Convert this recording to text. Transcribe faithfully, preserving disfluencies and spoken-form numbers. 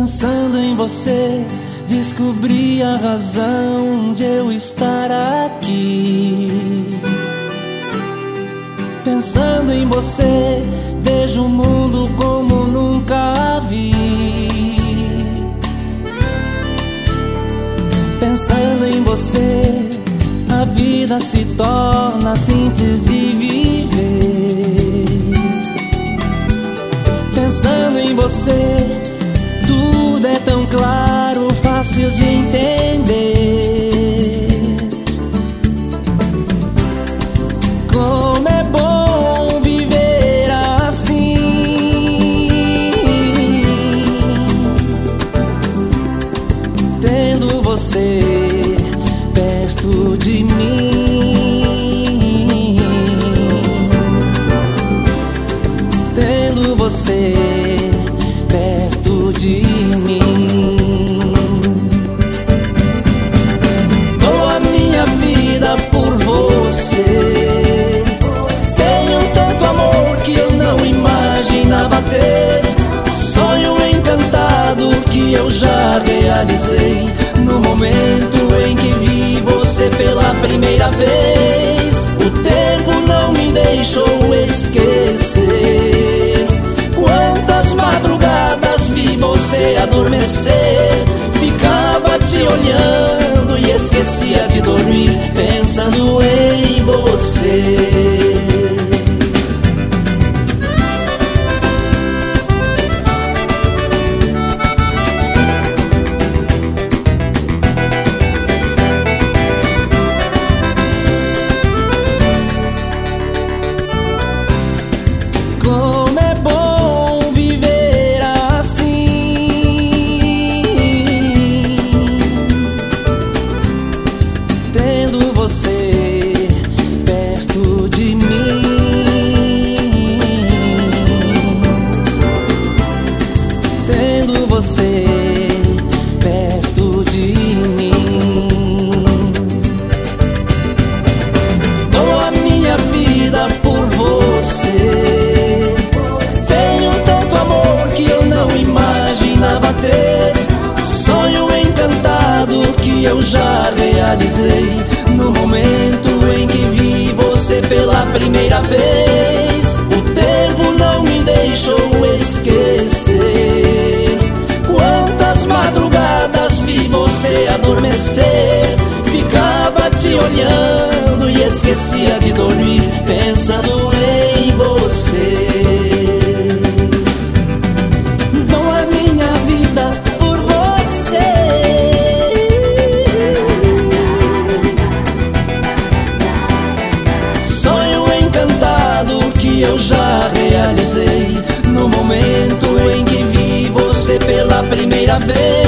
Pensando em você, descobri a razão de eu estar aqui. Pensando em você, vejo o mundo como nunca vi. Pensando em você, a vida se torna simples de viver. Pensando em você, tudo é tão claro, fácil de entender. Como é bom viver assim, tendo você perto de mim, tendo você perto de mim. Dou a minha vida por você. Tenho tanto amor que eu não imaginava ter. Sonho encantado que eu já realizei no momento em que vi você pela primeira vez. O tempo não me deixou esquecer quantas madrugadas vi você adormecer. Ficava te olhando e esquecia de dormir, pensando em você. Como é bom viver assim, tendo você perto de mim, tendo você perto de mim. Dou a minha vida por você. Sonho encantado que eu já realizei no momento em que vi você pela primeira vez. O tempo não me deixou esquecer quantas madrugadas vi você adormecer. Ficava te olhando e esquecia de dormir, pensando em você. Eu já realizei no momento em que vi você pela primeira vez.